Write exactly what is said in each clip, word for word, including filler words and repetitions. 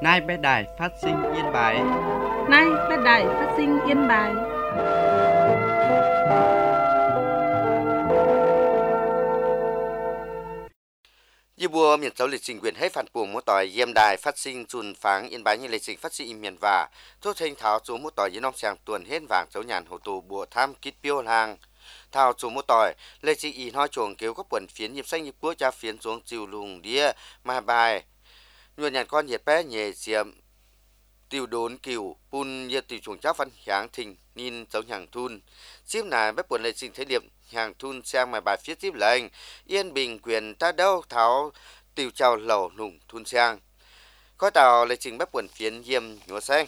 Nay bé đài phát sinh Yên Bái. Nay bé đài phát sinh Yên Bái. Như bùa miền châu lịch trình quyền hết phản buồn mỗi tỏi yêm đài phát sinh chùn pháng Yên Bái như lịch trình phát sinh miền và thuốc thanh tháo số mỗi tỏi yên nong sàng tuần hết vàng dấu nhàn hồ tù bùa tham kít piêu hàng thao số mỗi tỏi lịch trình y nói chuồng kéo các quần phiến nhịp xanh nhịp quốc cha phiến xuống chiều lùng đĩa mà bài nhuận nhàn con nhiệt bé nhẹ diệm tiêu đốn kiều pun nhiệt tiêu chuồng cháo văn hàng thình nhìn dấu nhàng thun chip này bé buồn lịch trình thế điểm hàng thun sang mà bài phía tiếp lệnh Yên Bình quyền ta đâu tháo tiêu trào lẩu nùng thun sang có tàu lịch trình bắt buồn phiến diêm nhúa xanh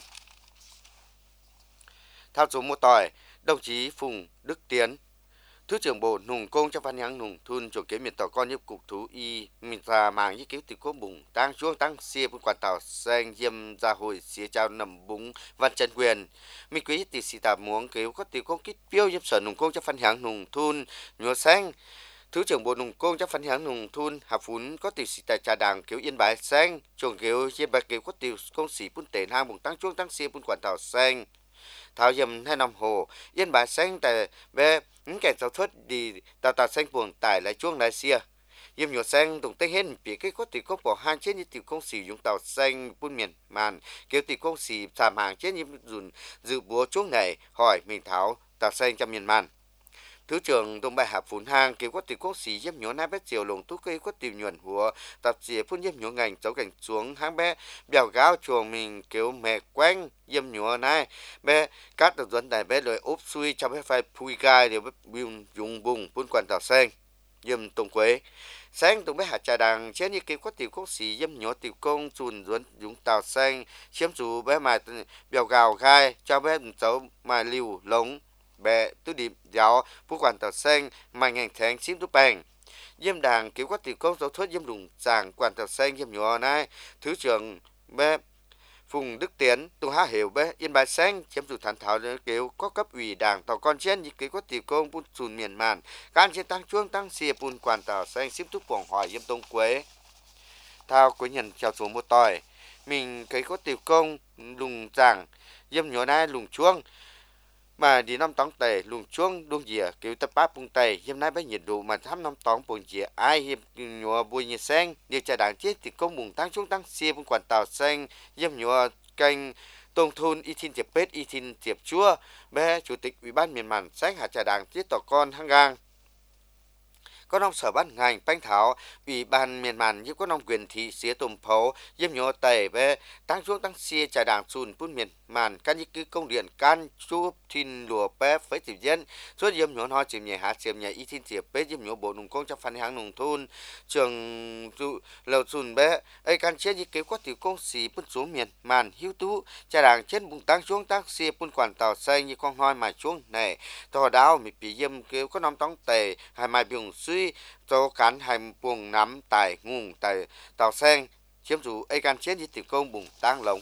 thao số một tỏi đồng chí Phùng Đức Tiến Thứ trưởng Bộ nùng công trong văn hàng nùng thun chủ kế miền tàu con giúp cục thú y miền già màng như cứu từ cố bùng tăng chuông tăng xia quân quản tàu xanh diêm gia hồi xia trao nằm búng văn chân quyền mình quý tỷ sĩ tạp muốn cứu có tiểu công kích phiêu giúp sở nùng công trong văn hàng nùng thun nhúa xanh Thứ trưởng Bộ nùng công trong văn hàng nùng thun Hà Phún có tiểu sĩ tại trà đảng cứu Yên Bái xanh chuồng cứu Yên Bái cứu có tiểu công sĩ bún tể hang bùng tăng chuông tăng xia quân quản tàu xanh thảo dầm hai năm hồ Yên Bái xanh tại bé những kẻ giáo thuật đi tàu tàu xanh buồn tải lại chuông lại xia yếm nhựa xanh tổng tây hết bị cái có tỷ công bỏ hàng trên như tiểu công sử dụng tàu xanh buôn miền màn kêu tiểu công sử giảm hàng trên như dùn dự búa chuông này hỏi mình tháo tàu xanh trong miền màn Thứ trưởng Đông Bài Hạ Phún Hàng kêu có tiểu công sử yếm nhựa nai bé chiều lồng tú cây có tiểu nhuận hùa tạp chí phun yếm nhựa ngành cháu cảnh xuống hang bé bèo gáo chuồng mình kêu mẹ quanh yếm nhựa này bé các tàu dẫn này bé lời ốp xuôi trong bé phải phui gai đều bé dùng bùng buôn quản tàu xanh yếm tùng quế sáng tùng bé hạ trà đằng trên như kêu có tiểu công sử yếm nhựa tiểu công chùn dẫn dùng tàu xanh chiếm chủ bé mà bèo gào gai cho bé cháu mà liều lống bé tư điểm giáoผู้quản tàu xanh mà ngành tháng xím tú bèn yếm đảng cứu có tiểu công giáo thuật yếm lùng giảng quản tàu xanh yếm nhỏ này Thứ trưởng bé Phùng Đức Tiến tung há hiểu bé Yên Bái xanh chiếm chủ thản thảo kêu có cấp ủy đảng tàu con trên như cứu có tiểu công bún chùn miền màn can trên tăng chuông tăng xìa bún quản tàu xanh xím tú bỏng hỏi yếm tông quế thao quế nhận chào xuống một tỏi mình thấy có tiểu công lùng giảng yếm nhỏ này lùng chuông mà đi năm tóng tề luồng chuông đuông dìa kiểu tập bát bung tề hôm nay với nhiệt độ mà thăm năm tóng bung dìa ai hiệp nhựa bùi nhiệt xanh điều trà đảng chết thì công bùng tăng xuống tăng xia bung quản tàu xanh yếm nhựa canh tông thôn y thiên tiệp bết y thiên tiệp chúa bé chủ tịch ủy ban miền màn sách hạt trà đảng chết tỏ con hang gang có nông sở ban ngành banh thảo ủy ban miền màn như có nông quyền thị xía tùm phố yếm nhựa tề bé tăng xuống tăng xia trà đảng sùn bún miền màn can như cứ công điện can chu thiên lùa bé với tiểu dân suốt yếm nhựa ho chìm nhẹ hạ chìm nhẹ y thiên tiệp bé yếm nhựa bộ nông công trong phần hàng nông thôn trường dụ lầu sùn bé ấy can chết như kế có tiểu công xì bún xuống miền màn hưu tú trà đảng trên bùng tăng xuống tăng xia bún quản tàu xanh như con hoi mà xuống này tò đào mì bị yếm kêu có nông tóng tề hai mai biùng suy cho cán hai buồng nắm tại ngùng tại tàu xanh chiếm chủ ấy can chết như tiểu công bùng tăng lồng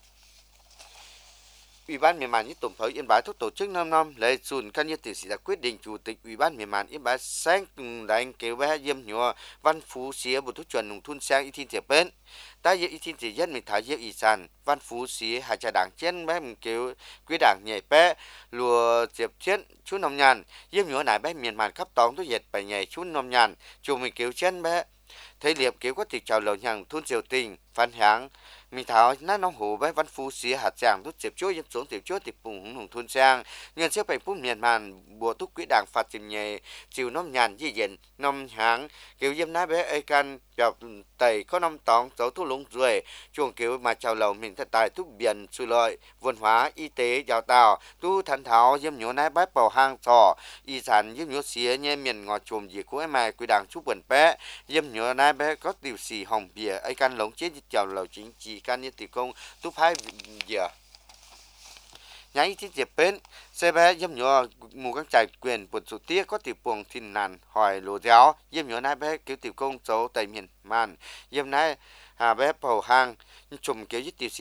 Ủy ban miền màn như tổng thống Yên Bái thúc tổ chức năm năm lễ xuân can như tiểu sĩ đã quyết định chủ tịch Ủy ban miền màn Yên Bái sáng cùng đánh kêu bé yếm nhựa văn phú xía bộ thuốc chuẩn nông thôn sang y thiên tiệp bên ta yếm y thiên tiệp dân mình thả yếm y sản văn phú xía hai trà đảng trên bé mình kêu quý đảng nhảy bé lùa tiệp chết chú nông nhàn yếm nhựa này bé miền màn khắp tòng tôi dệt bài nhảy chú nông nhàn chủ mình kêu trên bé thấy liệp kêu có tiệc chào lầu nhàng thôn triều tình phan háng mình tháo nát nông hồ với văn phú xía hạt giảng tốt tiệp chúa yếm xuống tiệp chúa tiệp bùng hùng hùng thôn sang nhân xếp bành phú miền màn bùa thúc quý đảng phạt chìm nhẹ chiều nông nhàn di diện nông háng kêu yếm ná bé ấy can dọc tẩy có nông tòng dấu thuốc lúng ruồi chuồng kêu mà chào lầu mình thật tài thuốc biển suy lợi văn hóa y tế giáo tạo tu thần tháo yếm nhổ nái bái bầu hang sò y sản yếm nhổ xía nhẹ miền ngọt chùm gì của em mày quý đảng chú bẩn bé yếm nhổ nái bé có tiểu xì hồng bìa ấy can lống chết chào lầu chính trị can như tiểu công tu phái dừa nhảyที่เจ็บเป็นเสบเยี่ยมหยัวหมู่กังใจเกวียนปวดสุดเตี้ยก็ติดปวงทินนันหอยโหลเจ้าเยี่ยมหยัวนายเบ้เกี่ยวติดกงโจไตเมียนมันเยี่ยมนายหาเบ้เผาหางชมเกี่ยวยึดติดสีตา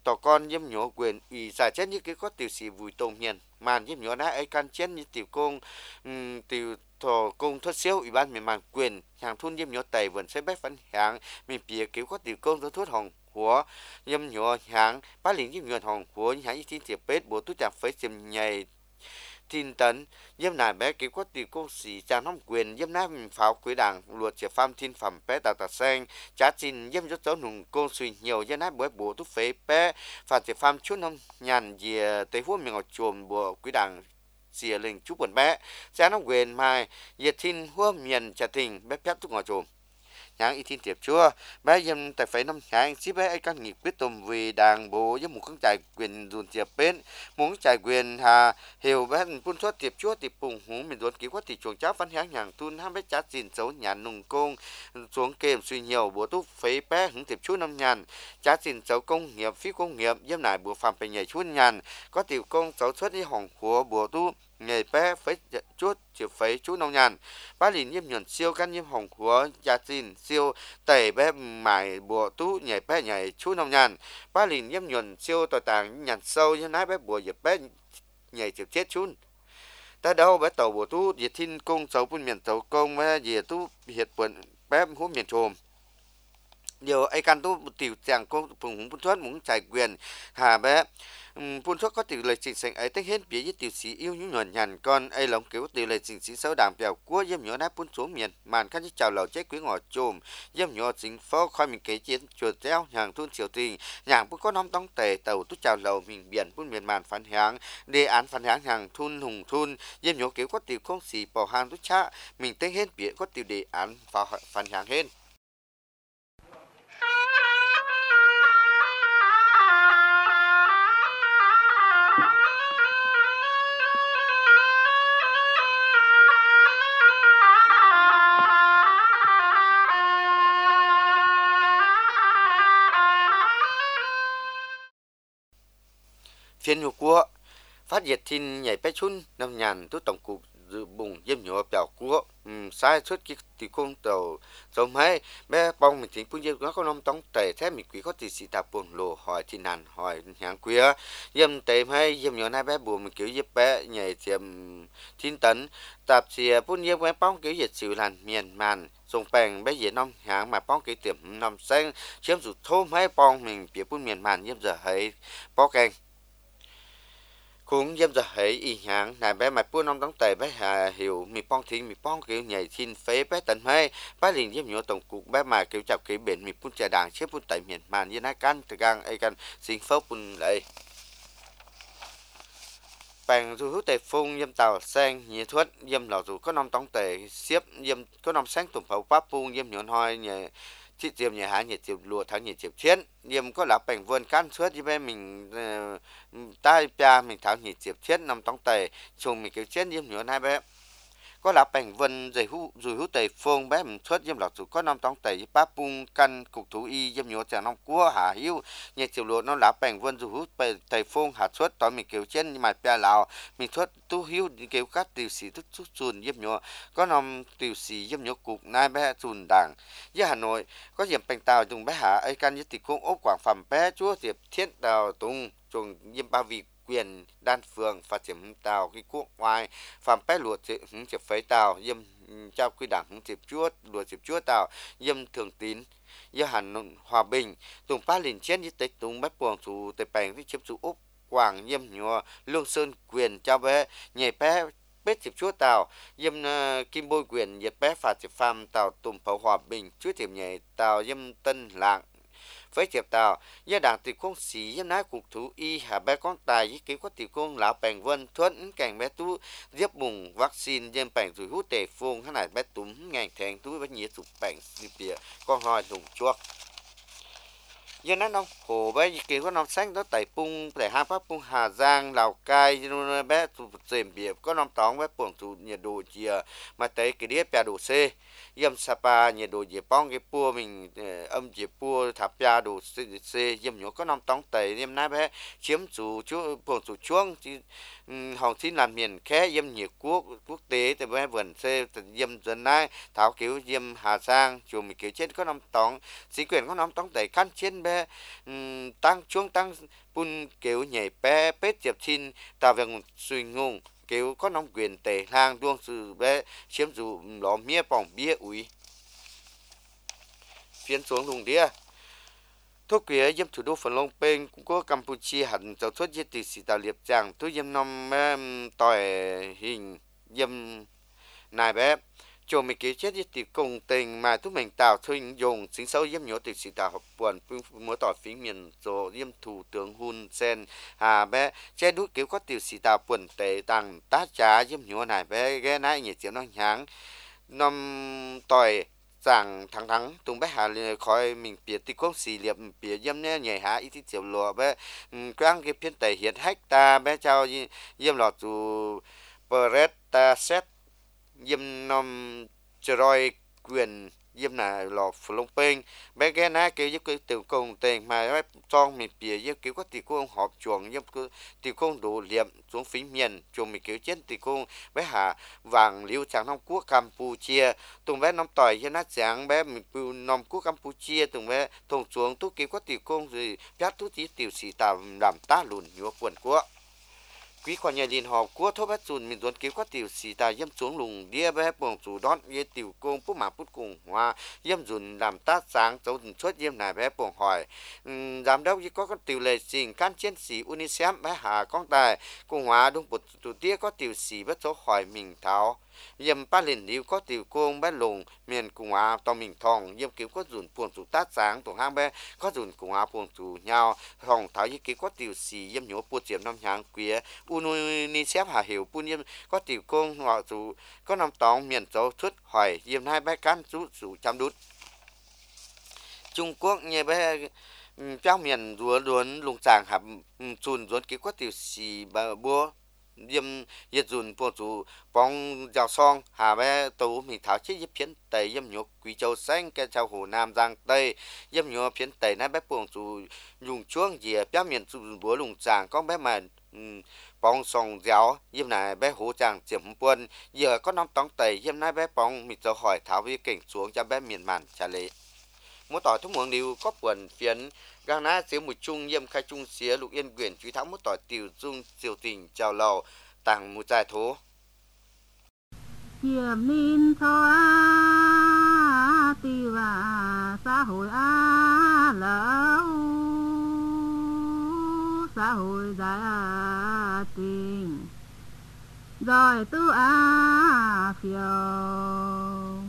tỏ con yếm nhỏ quyền ủy giải chết như cái có tiểu sĩ vùi tông hiền màn yếm nhỏ đã ấy can chết như tiểu công um, tiểu thọ công thất siêu ủy ban miền màn quyền hàng thôn yếm nhỏ tẩy vẫn sẽ bách phấn hàng mình bìa cứu có tiểu công thất hồng của yếm nhỏ hàng bá liền yếm nhỏ hồng của hàng y tin tiệp bết bộ tú chạm phế chìm nhảy tin tấn yếm nải bé cứu có tiểu công sĩ trang nông quyền yếm nải pháo quý đảng luật chế phạm thiên phẩm bé tà tà sen giá chín yếm rất cháu nùng công suy nhiều yếm nải bởi bộ tú phế bé phạt chế phạm chút nông nhàn dìa tới hua miệng ngọt chùm bộ quý đảng xìa linh chú quần bé giá nông quyền mai yết thiên hua miền trà tình bé phép thúc ngọt chùm nhãn y thiên tiệp chúa bé dân tại phải năm tháng chỉ bé ấy căn nghị quyết tâm vì đảng bộ với một kháng trại quyền dùn tiệp bên muốn trại quyền hà hiểu bé phun thoát tiệp chúa tiệp bùng hú mình đốn ký quát thị trường cháo văn háng hàng tuôn ham bé chát xin xấu nhà nùng công xuống kềm suy nhiều bố túc phế bé hứng tiệp chúa năm nhàn chát xin xấu công nghiệp phí công nghiệp dâm nải bùa phạm phải nhảy chuốt nhàn có tiểu công xấu xuất đi hỏng của bùa tu nghề bé phế chút chịu phế chú nông nhàn bá lìn nhiêm nhuận siêu căn nhiêm hồng của gia xin siêu tẩy bé mải bùa tú nhảy bé nhảy chú nông nhàn bá lìn nhiêm nhuận siêu tòa tàng nhàn sâu như nái bé bùa dịp bé nhảy chịu chết chun ta đâu bé tàu bùa tú diệt thiên công sâu bún miền tàu công bé diệt tú hiệt bẩn bé hú miền trồm điều ai căn tú tiểu chàng công phùng hùng bún thoát muốn trải quyền hà bé phun thuốc có tỷ lệ trình sinh ấy tích hết bía với tiểu sĩ yêu những nhuận nhàn con ấy lồng kiểu tỷ lệ trình sĩ sâu đảng bèo của dâm nhỏ nát phun xuống miền màn khăn chào lầu chết quý ngõ chùm dâm nhỏ chính phó khoai mình kế chiến chuột treo hàng thun triều tình nhàng cũng có năm tông tề tàu tút chào lầu mình biển phun miền màn phản háng đề án phản háng hàng thun hùng thun dâm nhỏ kiểu có tiểu không xì bỏ hàng tút cha mình tích hết bía có tiểu đề án phản háng hết phiên nhục của phát diệt thiên nhảy bé chun năm nhàn tôi tổng cục dự bùng dâm nhỏ bèo của sai suốt cái thì con tàu tàu máy bé bong mình tính phương nó có năm tống tệ thế mình quý có tỷ sĩ tạp buồn lồ hỏi thì nàn hỏi hàng quý dâm tệ hay dâm nhỏ này bé buồn mình kiểu giúp bé nhảy tiệm thiên tấn tạp xìa phun dâm bé bong kiểu diệt sự làn miền màn dùng bèn bé dễ năm hàng mà bong cái tiệm năm xanh chiếm rụt thô mấy bong mình phía phun miền màn dâm giờ hay bó canh cũng dâm giờ hãy y hạng này bé mày buôn ông đóng tề bé hà hiểu mi pong thiên mi pong kiểu nhảy thiên phế bé tận hay bé liền dâm nhựa tổng cục bé mà kiểu chập kiểu biển mi buôn trà đàng xếp buôn tại miền màn như nát can từ gang ai can xin phớp buôn lại bằng thu hút tề phun dâm tàu sang nhiệt thuật dâm lò dù có năm đóng tề xếp dâm có năm sáng tụm phẩu pháp buôn dâm nhựa hoi nhảy chị tiệm nhà hàng nhiệt tiệm lụa thắng nhiệt tiệm chiến niềm có là bành vườn can suốt như bên mình uh, tai pia mình thắng nhiệt tiệm chiến năm tống tề chung mình kiểu chiến niềm nhớ hai bé có là bành vườn rồi hú rồi hú tề phong bé mình suốt niềm lọt có năm tống tề bắp bung căn cục thú y niềm nhớ chàng năm cua hà hiu nhiệt tiệm lụa nó là bành vườn rồi hú tề phong hạt suốt tỏi mình kiểu chiến nhưng mà pia lào mình suốt tu hiu kiểu cắt tiểu sĩ thức chút chun niềm nhớ có năm tiểu sĩ niềm nhớ cục nai bé chun đảng với Hà Nội có diệm bành tàu dùng bé hạ ấy can nhất thì cũng ốp quảng phẩm bé chúa diệp thiết đào tung trùng diêm ba vị quyền đan phường phát triển tàu cái quốc ngoài phẩm bé lụa hứng diệp phế tàu diêm trao quy đảng hứng diệp chúa lụa diệp chúa tàu diêm thường tín với Hà Nội Hòa Bình tùng ba liền chết như tịch tùng bé buồng chủ tịch bành với chiếm chủ ốp quảng diêm nhua lương sơn quyền trao bé nhảy bé bết chịp chúa tàu dâm uh, kim bôi quyền nhiệt bé phạt chịp phàm tàu tùng phẩu Hòa Bình chúa tiệm nhảy tàu dâm tân lạng với chịp tàu gia đảng tỷ công sĩ dâm nái cục thú y hà bé con tài với kế có tỷ công lão bèn vân thuận cảnh bé tú giếp bùng vaccine dâm bèn rồi hút tề phung hay này bé túm ngàn thèn túi bé nhía sụp bèn bìa con hỏi dùng chuột giờ nó nông hồ bé kế có nông xanh đó tẩy pung tẩy hai pháp pung Hà Giang Lào Cai bé tụ dềm bìa có nông tóng bé buồng tụ nhiệt độ chìa mà tới cái đĩa bè độ C dâm Sapa nhiệt độ dìa bong cái pua mình âm dìa pua tháp bè độ C dâm nhổ có nông tóng tẩy dâm nái bé chiếm chủ chú buồng chủ chuông hồng xin làm miền khé dâm nhiệt quốc quốc tế từ bé vườn xe từ dâm dân này tháo kiểu dâm Hà Giang chùa mình kiểu trên có năm tóng chính quyền có năm tóng đẩy khăn trên bé tăng chuông tăng bun kiểu nhảy bé bết diệp xin tạo về suy ngùng kiểu có năm quyền tề lang đuông sự bé chiếm dụ lò mía bỏng bia úi phiến xuống lùng đĩa thuốc quế dâm thủ đô Phnom Long Penh cũng có Campuchia hẳn giáo xuất diệt từ sĩ tạo liệp giang tôi dâm năm tỏi hình dâm này bé cho mình kế chết diệt từ công tình mà tôi mình tạo thôi dùng chính sâu dâm nhớ từ sĩ tạo học buồn mỗi tỏi phía miền rồi dâm thủ tướng Hun Sen à bé che đút kiểu có từ sĩ tạo buồn tệ tăng tá trá dâm nhớ này bé ghé nãy nhỉ chiếu nó nháng năm tỏi rằng thắng thắng tung bé hà khỏi mình bịa tì công xì liệp bịa dâm nhé nhảy há ít ít chiều lúa bé quang cái phiên tây hiện hách ta bé trao dâm lọt dù Beretta set dâm nom trời quyền dâm là lọ Phnom Penh bé ghé ná kêu giúp cái tiểu công tiền mà bé trong mình bịa giúp kiểu có tiểu công họp chuồng giúp cái tiểu công đủ liệm xuống phía miền chuồng mình kiểu chết tiểu công bé hà vàng liêu trắng Nam Quốc Campuchia tùng bé năm tỏi cho nó trắng bé mình bưu Nam Quốc Campuchia tùng bé thùng xuống tú kiểu có tiểu công gì biết tú chỉ tiểu sĩ tàu làm ta lùn nhúa quần quốc quý quan nhà liên họp của thốt bát dùn mình tuấn cứu có tiểu sĩ tài dâm xuống lùng đĩa bé bồng chủ đón ye tiểu công phúc mà phúc cùng hoa dâm dùn làm tát sáng dấu dùn suốt dâm này bé bồng hỏi um, giám đốc có có tiểu lệ trình can chiến sĩ unicef bé hà con tài cùng hóa đúng một tụ tía có tiểu sĩ bất số hỏi mình tháo dâm ba liền liu có tiểu công bé lùng miền cùng hóa to mình thòng dâm cứu có dùn buồn chủ tát sáng tổ hang bé có dùn cùng hóa buồn chủ nhau thòng tháo ye cứu có tiểu sĩ dâm nhổ buồn chiếm năm hàng quý unicef hà hiểu buôn yêm có tiểu công họ dù có năm tóng miền châu xuất hỏi yêm hai bé can rút rủ chăm đút Trung Quốc như bé trong miền rúa luồn lùng tràng hạp chùn ruột cái có tiểu xì bà búa yêm yết dùn buồn chủ bóng giàu song hà bé tấu mình tháo chiếc yếp phiến tây yêm nhục quý châu xanh cái châu hồ nam giang tây yêm nhục phiến tây nãy bé buồn chủ dùng chuông dìa bé miền chùn búa lùng tràng có bé mà bóng sòng giáo yếm này bé hú chàng chiếm quân giờ có năm tóng tây yếm này bé bóng mình cho hỏi tháo vi cảnh xuống cho bé miền màn trả lệ mỗi tỏi thông muộn điều có quần phiến gang ná xíu một chung yếm khai chung xía lục yên quyền truy thắng mỗi tỏi tiểu dung diệu tình chào lầu tàng một dài thố Chiếm nín cho tiêu à xã hội á lỡ xã hội gia tình rồi tu á phiêu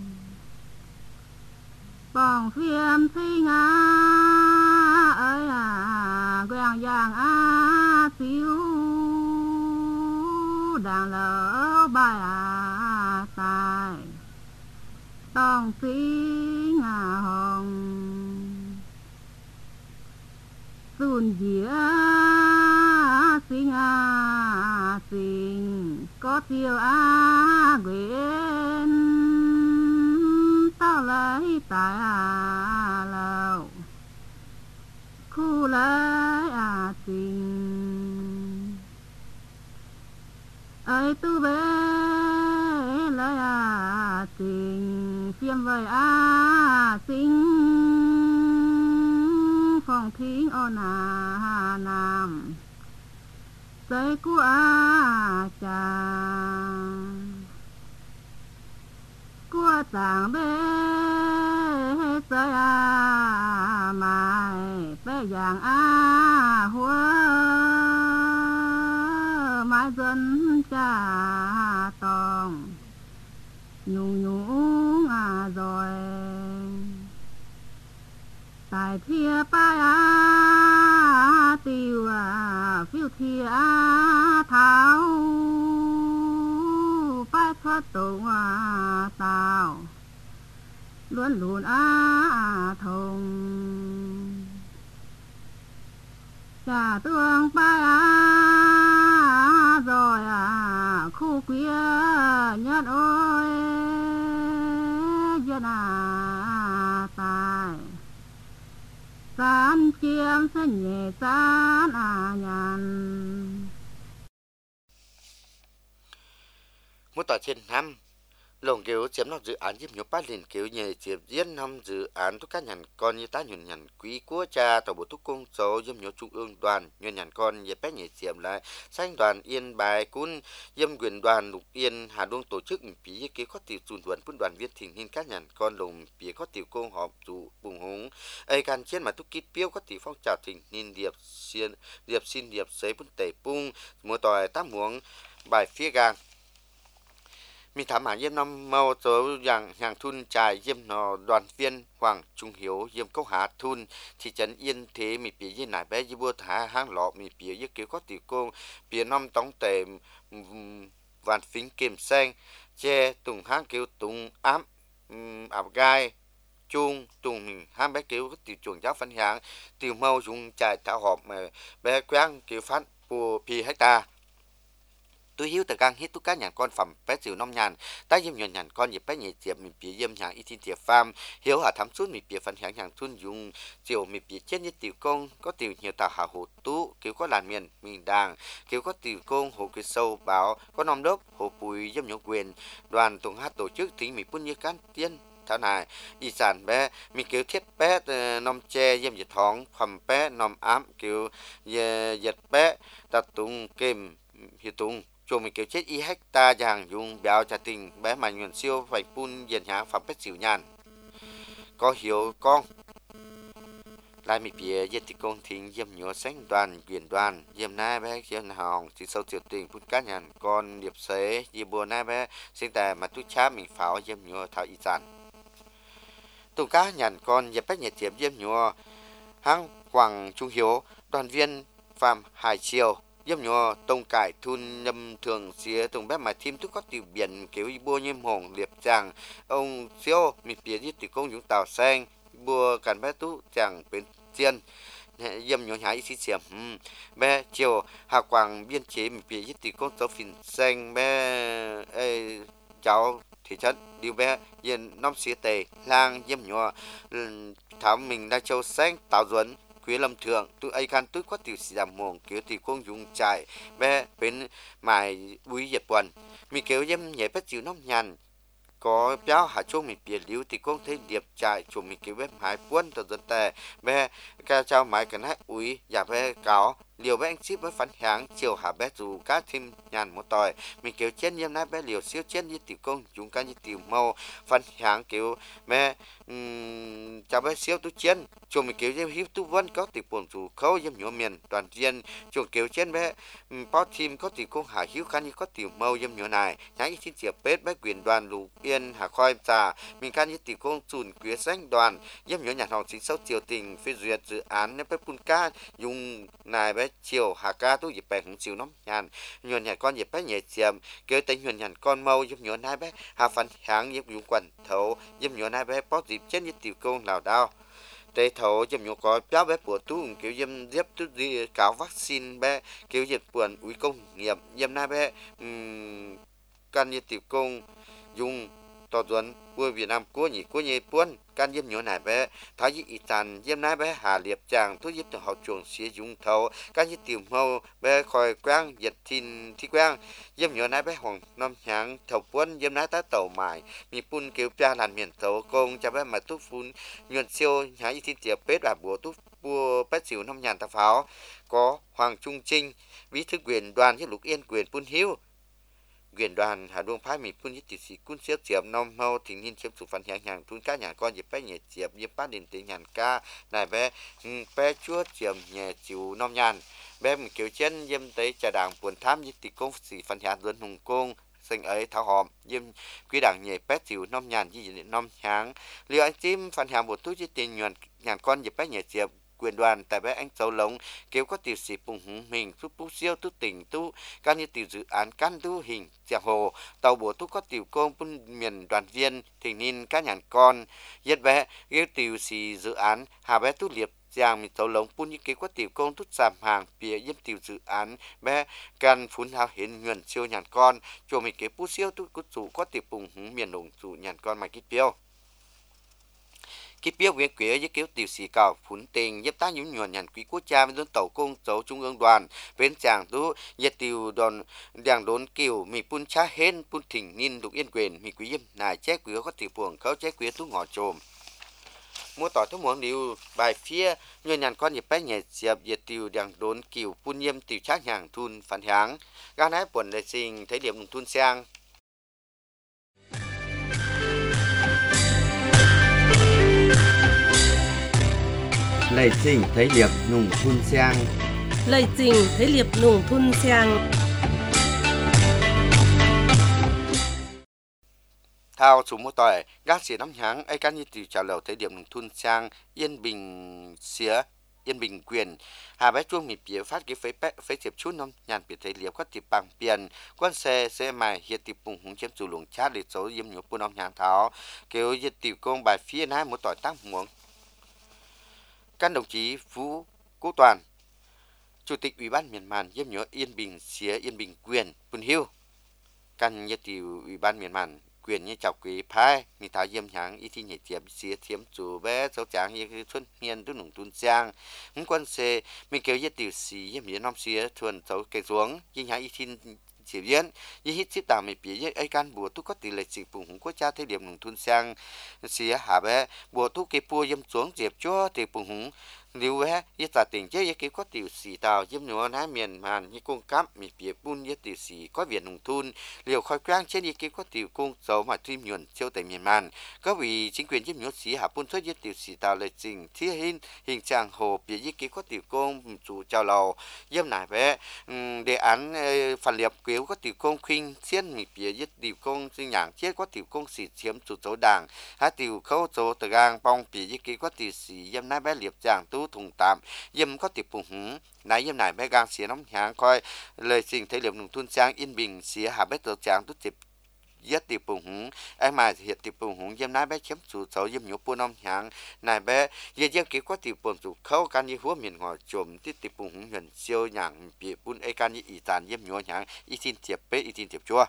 bong phiêm sinh á ơi à quang giang á xíu đang lỡ bài à tài tòng sinh à hồng dùn dĩa sinh à sinh có tiêu á quyến tao lấy tài à lầu khu lấy à sinh ấy tu bé lấy à sinh phiêm vời à sinh phong thính ôn à nam giấy của à cha của tàng bê giấy à mai bé giang à hua mai dân cha tòng nhung nhung à rồi tài thia pa á tiêu à phiêu thia á tháo pa thoát tổ à tao luôn luôn á thông trả tương pa á rồi à khu quía nhất ôi dân à tài san chiêm sẽ nhẹ san à nhàn trên năm lồng kiểu chiếm nó dự án giúp nhiều phát liền kiểu nhờ chiếm diễn năm dự án tất cả nhàn con như ta nhuận nhàn quý quốc cha tàu bộ thúc công số giúp nhiều trung ương đoàn nhuận nhàn con như bé nhẹ chiếm lại xanh đoàn yên bài cún dâm quyền đoàn lục yên hà đông tổ chức phí kế có tiểu chuẩn đoàn quân đoàn viên thỉnh hình các nhàn con lồng phí có tiểu công họp chủ bùng hống ai can trên mà thúc kít piêu có tiểu phong trào thỉnh hình điệp xiên điệp xin điệp giấy bún tẩy pung mua tỏi tám muống bài phía gangมีถามหาเยี่ยมน้ำเมาเจออย่างอย่างทุนจ่ายเยี่ยมนอดอนเวียนหวังจุงเหียวเยี่ยมเขาหาทุนที่จันเอียนเทมีเปียยี่หนายแบยี่บัวหาห้างหลอกมีเปียยี่เกี่ยวก็ตีโกงเปียน้ำต้องเต็มวันฟิงเกมแซงเจตุงห้างเกี่ยวตุงอ้ำอับกายจุงตุงห้างแบเกี่ยวก็ตีจวงเจ้าฟันหางตีเมาจุงจ่ายตาหอบมาแบแกว้งเกี่ยวฟันปูพีให้ตาtôi hiếu từ gang hít tất cả nhà con phẩm bé chịu năm nhàn ta yếm nhuận nhàn con dịp bé nhẹ tiệp mình bịa yếm nhà ít tiệp farm hiếu hạ thắm suốt mình bịa phần hàng hàng thun dùng chiều mình bịa chết như tiểu công có tiểu nhiều tàu hạ hồ tú kiểu có làn miền mình đàng kiểu có tiểu công hồ kia sâu báo có nom đốc hồ bùi yếm nhục quyền đoàn tuần hát tổ chức tính mình phun như cán tiên thảo nàyอีสานแบ้มีเกี่ยวเทียดแป๊นอมแจเยี่ยมหยัดท้องคำแป๊นอมอ้ำเกี่ยวหยัดแป๊ตัดตุงเกมหิตุงchùa mình kiểu chết y hecta hàng dùng béo trà tình bé mà nhuận siêu phải phun diền nhá phẩm bếp xỉu nhàn có hiểu con lại mi bìa dân thị công thính yếm nhớ xanh đoàn quyền đoàn yếm nai bé yếm hòng chỉ sâu tiểu tình phun cá nhàn con điệp xế yếm bùa nai bé sinh tài mà tút chá mình pháo yếm nhớ thảo y sản tùng cá nhàn con yếm bách nhiệt tiệm yếm nhớ hang hoàng trung hiếu đoàn viên phạm hải triều yếm nhớ tông cải thun nhâm thường xía tông bé mà thêm tức có tiểu biển kiểu bua nhâm hồng liệp chàng ông siêu mi bìa yếm tiểu công dùng tàu xanh bùa cản bé tú chẳng bên chiên yếm nhớ nhái xí xiêm bé chiều hà quảng biên chế mi bìa yếm tiểu công tàu phìn xanh bé cháu thị trấn điều bé yên năm xía tề lang yếm nhớ thảo mình đã châu xanh tàu duẩn quý lâm thượng tôi ai can tôi có tiểu sĩ giảm mồm kiểu tiểu công dùng chạy bé bên mài búi dẹp quần mi kiểu yếm nhẹ bé chịu nóng nhàn có béo hạ chung mình bịa liu thì cũng thấy điệp chạy chụp mình kiểu bé hải quân từ dân tè bé ca trao máy cái nát úi giả bé cáo liều bé anh ship với phán hàng chiều hạ bé dù cá thêm nhàn một tỏi mình kiểu trên yếm nát bé liều siêu trên như tiểu công chúng cá như tiểu màu phán hàng kiểu bé chào bé siêu tu chiến chụp mình kiểu yếm hiếp tu vân có tiểu buồn dù khâu yếm nhổ miền toàn viên chụp kiểu trên bé bao team có tiểu công hạ hiếu cá như có tiểu màu yếm nhổ này nhái xin chiệp bết bé quyền đoàn lục yên hà khoi trà mình can như tiểu công chùn quý danh đoàn yếm nhổ nhà học chính sâu triều tình phê duyệt dự án nếu bé pun ca dùng này bé chiều hà ca tu dịp bè cũng chiều nóng nhàn nhuận nhà con dịp bé nhẹ chiêm kêu tên nhuận nhàn con mâu yếm nhổ này bé hà phản hàng yếm dùng quần thấu yếm nhổ này bé bó dịp chết như tiểu công nào đau đây thấu yếm nhổ có béo bé của tu kiểu yếm diếp tu đi cáo vaccine bé kiểu dịp buồn úi công nghiệp yếm này bé can như tiểu công dùng tỏ duẩn của Việt Nam của nhị của nhị buôn can yếm nhổ này bé thái dị ý tàn yếm này bé hà liệp chàng thu yếm từ họ chuồng xía dùng thấu can như tiểu mâu bé khỏi quang diệt thìn thi quang yếm nhổ này bé hoàng năm nháng thầu buôn yếm này ta tàu mài mi pun kêu cha làn miền thấu công cha bé mà túc phun nhuận siêu nhái thìn tiệp bết và bùa túc bùa bết xỉu năm nhàn ta pháo có Hoàng Trung Trinh bí thư quyền đoàn với Lục Yên quyền pun hiếu quyền đoàn hà đông phái mình phun nhất tỷ sĩ quân siêu chiếm năm mau thì nhìn chiếm chủ phản hàng hàng thun cá nhà con dịp bé nhẹ chiếm dịp bát điện tiếng nhàn ca này bé bé chúa chiếm nhẹ chịu năm nhàn bé mình kiểu chân dêm tới trà đảng buồn tham như tỷ công sĩ phản hàng dân hùng công sinh ấy thảo hòm dêm quý đảng nhẹ bé chịu năm nhàn như vậy năm tháng liệu anh chim phản hàng một túi tiền nhuận nhàn con dịp bé nhẹ chiếm quyền đoàn tại bé anh châu lống kêu có tiểu sĩ bùng hùng mình tu bút siêu tu tỉnh tu can như tiểu dự án can tu hình giang hồ tàu bổ tu có tiểu công bun miền đoàn viên thì nên các nhàn con yết bé kêu tiểu sĩ dự án hà bé tu liệp giang mình châu lống bun như kêu có tiểu công tu giảm hàng bìa yếm tiểu dự án bé can phun hào hiến nhuận siêu nhàn con cho mình kêu bút siêu tu cút chủ có tiểu bùng hùng miền đồng chủ nhàn con mà kít biêu cái biểu nguyện quế với kiểu tiểu sĩ cào phun tình giúp ta nhún nhuận nhàn quý quốc gia với dân tàu công tàu trung ương đoàn bên chàng tú nhiệt tiểu đòn đảng đốn kiều mì pun cha hên pun thỉnh ninh đục yên quyền mì quý yếm nài chế quý có tiểu buồng khấu chế quý tú ngọ trồm mua tỏi thuốc muỗng điều bài phía nhuận nhàn con nhịp bé nhẹ diệp nhiệt tiểu đảng đốn kiều pun yếm tiểu trác nhàng thun phản háng gan hái buồn lệ sinh thấy điểm thun sang Lệ trình thấy liệp nùng thun sang. Lệ trình thấy liệp nùng thun sang. thao chủ mua tỏi gác xỉa năm tháng ai can như từ trả lời thấy điểm nùng thun sang yên bình xía yên bình quyền hà bé chuông mì bía phát cái phế phế tiệp chút năm nhàn biệt thấy liệp có tiệp bằng tiền quan xe xe mài hiện tiệp bùng hùng chiếm chủ luồng chát để số yếm nhục buôn ông nhàn tháo kêu hiện tiệp công bài phía nái một tỏi tăng muỗng các đồng chí Phú Quốc Toàn, Chủ tịch Ủy ban Miền Màn yếm nhớ Yên Bình xía Yên Bình quyền Bùn Hiu, căn nhất tiểu Ủy ban Miền Màn quyền như chào quý phái, mi tháo yếm nháng ý thi nhảy tiệp xía thiếm chủ bé dấu tráng như xuân hiền đức nùng tuôn giang, những quân xe mình kêu nhất tiểu xí yếm nhớ năm xía thuần dấu cây xuống, nhưng nháng ý thi chỉ biến như hít xếp tạm mình bị ấy can bùa tu có tỷ lệ dịch vùng quốc gia thời điểm nông thôn sang xía hà bé bùa tu cái bùa yếm xuống diệp cho thì vùng hùng nếu bé như ta tỉnh chứ cái có tiểu sĩ tàu yếm nhớ ná miền màn như cung cấp mình bị bún như tiểu sĩ có viện nông thôn liều khói quang trên như cái có tiểu cung dấu mà thêm nhuận châu tại miền màn có vì chính quyền yếm nhớ sĩ hà bún thuốc như tiểu sĩ tàu lệ trình thiết hình hình trạng hồ bị như cái có tiểu cung chủ chào lầu yếm nải bé đề án phản liệp nếu có tiểu công khinh xiên mì bía nhất tiểu công sinh nhàng chết có tiểu công sĩ chiếm chủ số đảng hai tiểu khâu số từ gang bong bía nhất cái có tiểu sĩ yếm nái bé liệp giảng tu thùng tạm yếm có tiểu bùng hứng nái yếm nái bé gang xía nóng nhàng coi lời trình thấy liệp nông thôn sang yên bình xía hà bé tổ tràng tu tiệp yết tiểu bùng hứng ai mà hiện tiểu bùng hứng yếm nái bé chiếm chủ số yếm nhớ buôn nóng nhàng nái bé yếm yếm cái có tiểu bùng chủ khâu can như húa miền ngõ chồm tiết tiểu bùng hứng huyền siêu nhàng bía buôn ai can như ý tàn yếm nhớ nhàng ý tin tiệp bé ý tin tiệp chua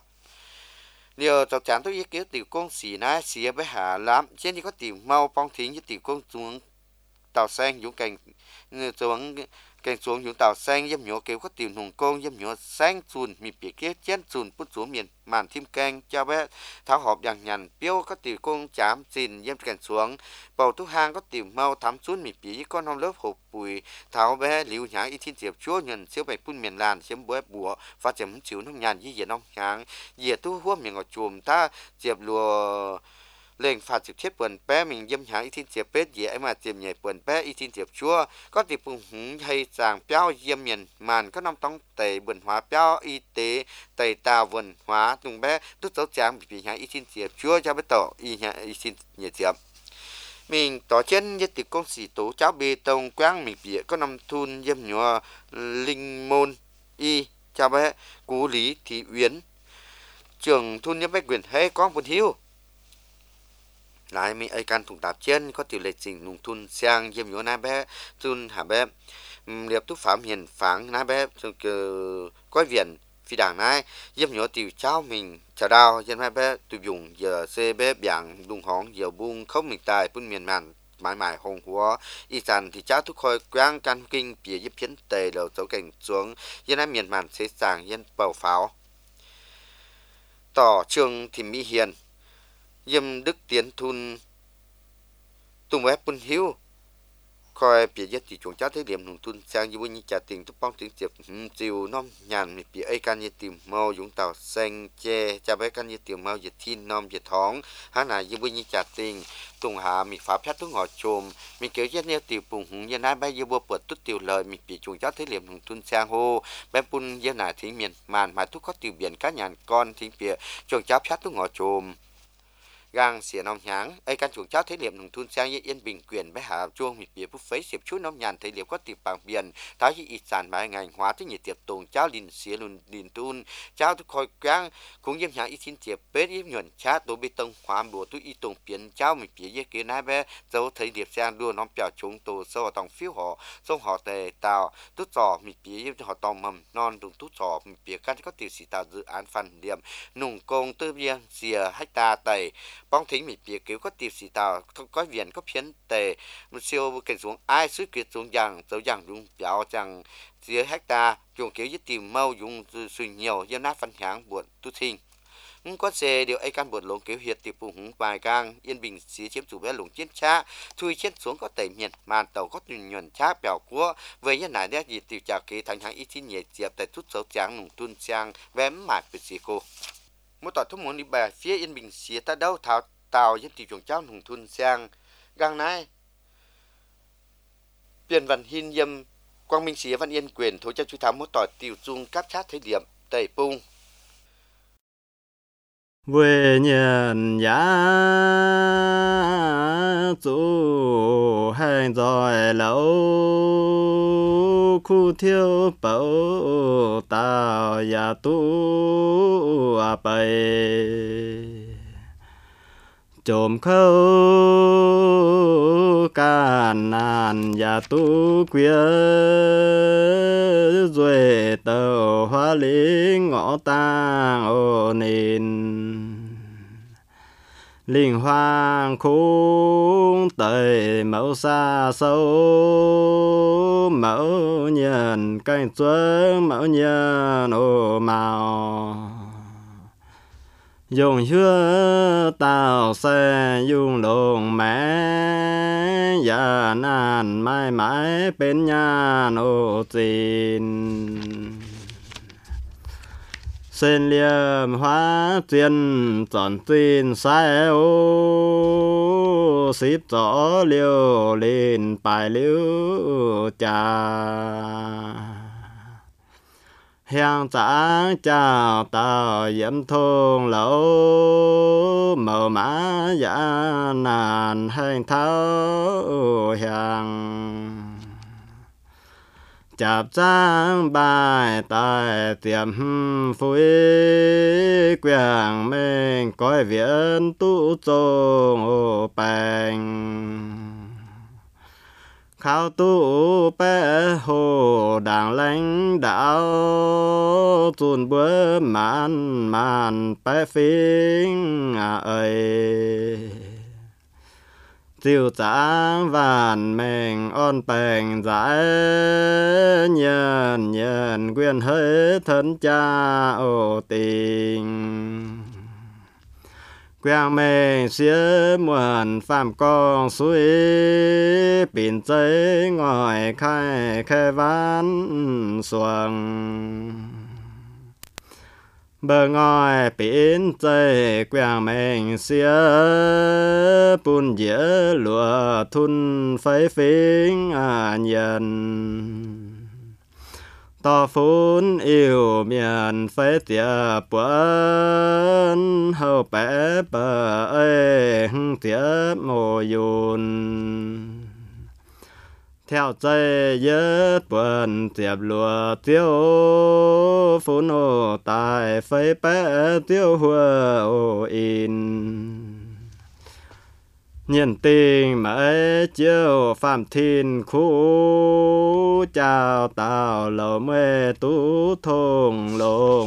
nhiều tàu chán tôi ý kiến tiểu công xì na xì bé hà lắm trên đi có tiểu mau phong thính như tiểu công xuống tàu xanh dũng cảnh xuống cảnh xuống những tàu xanh yếm nhớ kêu có tiểu nùng công yếm nhớ xanh chùn mì bìa kia chén chùn bút xuống miền màn thêm canh cho bé tháo hộp dạng nhằn piêu có tiểu công chám xin yếm cảnh xuống bầu thuốc hang có tiểu mau thắm xuống mì bìa con hông lớp hộp bùi tháo bé liu nháng y thiên diệp chúa nhận siêu bạch phun miền làn chiếm búa bùa và chấm chiếu nông nhàn như diện nông nháng dìa tu hua miền ngọt chùm ta diệp lùa lên phạt trực tiếp quần bé mình dâm nháng y thiên diệp bết dễ mà tiệm nhảy quần bé y thiên diệp chúa có tiệp bùng hứng hay sàng béo dâm miền màn có năm tông tẩy bẩn hóa béo y tế tẩy tàu vườn hóa tung bé tức dấu tráng bị nháng y thiên diệp chúa cho bé tổ y nháng y thiên nhảy diệp mình tỏ trên nhất tiệp công sĩ tố cháo bê tông quang mình bịa có năm thun dâm nhựa linh môn y cho bé cú lý thị uyển trường thun nhâm bé quyền hay có một hiếu lại mi ai can thùng tạp trên có tỷ lệ trình nông thôn sang yếm nhớ na bé thun hà bé liệp tu phạm hiền phẳng na bé có viện phi đảng này yếm nhớ tiểu cháu mình chào đào dân hai bé tụi dùng giờ xe bé biển đùng hỏng giờ buông không mình tài bún miền màn mãi mãi hồng hóa y sản thì cháu thúc khôi quang can kinh bìa giúp chiến tề đầu dấu cảnh xuống dân hai miền màn sẽ sàng dân bầu pháo tỏ trường thì mỹ hiền yếm đức tiến thun tung bé bún hiếu coi bìa nhất thì chúng cháu thấy điểm nông thôn sang như như trả tiền thúc bóng tiếng diệp chiều nom nhàn bìa ấy can như tìm mau dũng tàu xanh che cha bé can như tìm mau diệt thiên nom diệt thoáng hắn là như như trả tiền tung hạ mình phá phép thuốc ngõ chồm mình kiểu nhất nêu tiểu bùng hùng như nãy bé như bùa bật tốt tiểu lời mình bị chúng cháu thấy điểm nông thôn sang hô bé bún như nãy thính miền màn mà thuốc có tiểu biển cá nhàn con thính bìa chúng cháu phép thuốc ngõ chồm gang xỉa nông nháng ai can chuồng cháu thấy liệm nông thôn sang yên bình quyền bé hà chuông mịt bìa bút phấy xếp chút nông nhàn thấy liệm có tiệp bằng biển tháo như ít sản bài ngành hóa tới nhiệt tiệp tùng cháu lìn xỉa lùn lìn tun cháu tôi coi quang cũng yếm nháng ít xin tiệp bết yếm nhuận chá tố bê tông hóa bùa tôi ít tùng biển cháu mịt bìa kia nái bé dấu thấy liệp sang đua nông bèo chúng tổ sâu tòng phiếu họ sông họ tề tàu tút giò mịt bìa yếm họ tòng mầm non đùng tút giò mịt bìa can có tiểu sĩ tạo dự án phần điểm nùng công tư biên xỉa hecta tẩy bóng thính mình bịa kiểu có tiêu xì tàu không có viện có phiến tề một siêu cảnh xuống ai suy kiệt xuống rằng dấu rằng dùng béo rằng dưới hecta dùng kiểu với tìm mâu dùng suy nhiều dân nát phân háng buồn tu sinh có xe điều ai can buồn lồng kiểu hiệt tiệp hùng bài gang yên bình xí chiếm chủ bé lồng chiến cha thui chết xuống có tẩy miền màn tàu có nhuần nhuần cha bèo cua về nhân này đeo gì tiêu trả kế thành hàng ít chín nhẹ diệp tại chút xấu trắng nùng tuôn sang vém mạt về xì cô mỗi tỏi thuốc muốn đi bè phía yên bình xí ta đâu thảo tàu dân tiêu trồng cháu nùng tuôn sang gang này biển văn hin yêm quang minh xí văn yên quyền thối cho chú thám mỗi tỏi tiêu dung cáp chát thế điểm tẩy pung về nhận giá chủ hành rồi lâu khu thiếu bảo tao ya tu à bày chồm khâu can nan ya tu quê rồi tàu hoa lý ngõ tang ô nín linh hoang khung tây mẫu xa sâu mẫu nhân canh chuối mẫu nhân ô màu dùng hứa tao xe dùng lồng mẹ ya nan mãi mãi bên nhà ô tin sen liêm hóa tiền chọn tin sai ô xếp rõ liều lên bài liều trà hang tráng chào tao yếm thôn lẩu màu mã dạ nàn hành tháo hàng chạp trang bài tài tiệm phối quyền mình coi viện tu trông ô bành khao tu bé hồ đảng lãnh đạo tuôn bữa màn màn bé phím à ơi tiêu tráng vàn mình on bành giải nhân nhân quyền hết thân cha ô tình quang mình xía muộn phạm con suối biển giấy ngồi khai khai ván xuồng bờ ngồi biển giấy quang mình xía bùn dĩa lụa thun phấy phính à nhân to phun yêu miền phế tiệp bướn hậu bé bờ ơi tiệp mồ yun theo dây dứt bướn tiệp lùa tiêu phun ô tài phế bé tiêu hùa ô in nhân tình mấy chiều phạm thiên khu chào tao lầu mê tú thùng lồng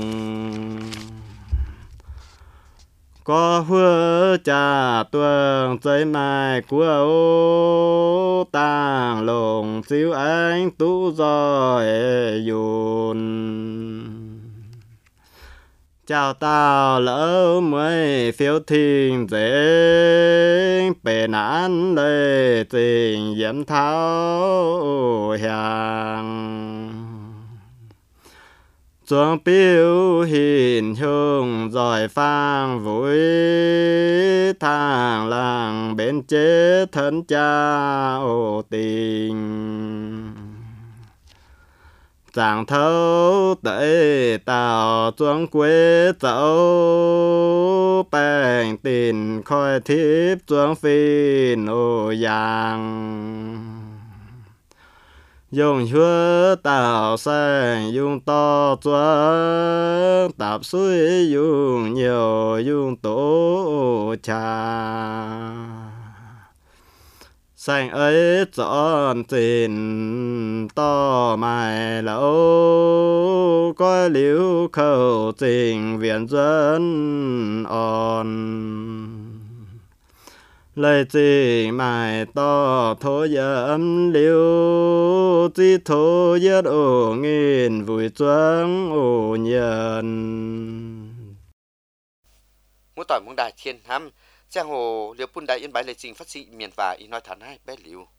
có hứa trà tuồng dây mai của ô tàng lồng xíu ánh tú rồi dùn chào tao lỡ mới phiếu thiên dễ bề nán lê tình diễm tháo hàng chuông biểu hình hương rồi phang vui thang làng bên chế thân cha ô tình chẳng thấu tới tàu chuông quê dẫu bèn tình khôi thiếp chuông phin ô giang dùng hứa tàu xanh dùng to chuông tạp suối dùng nhiều dùng tổ trà xanh ấy trọn tình to mài lâu coi liễu khẩu tình viện dân on lời chỉ mãi to thô yếm liu chỉ thô yết ổ nghìn vui choáng ổ nhận Muốn tỏi muốn đại thiên hăm giang hồ liều pun đại yên bái lời trình phát sĩ miền và y nói thản hai bé liu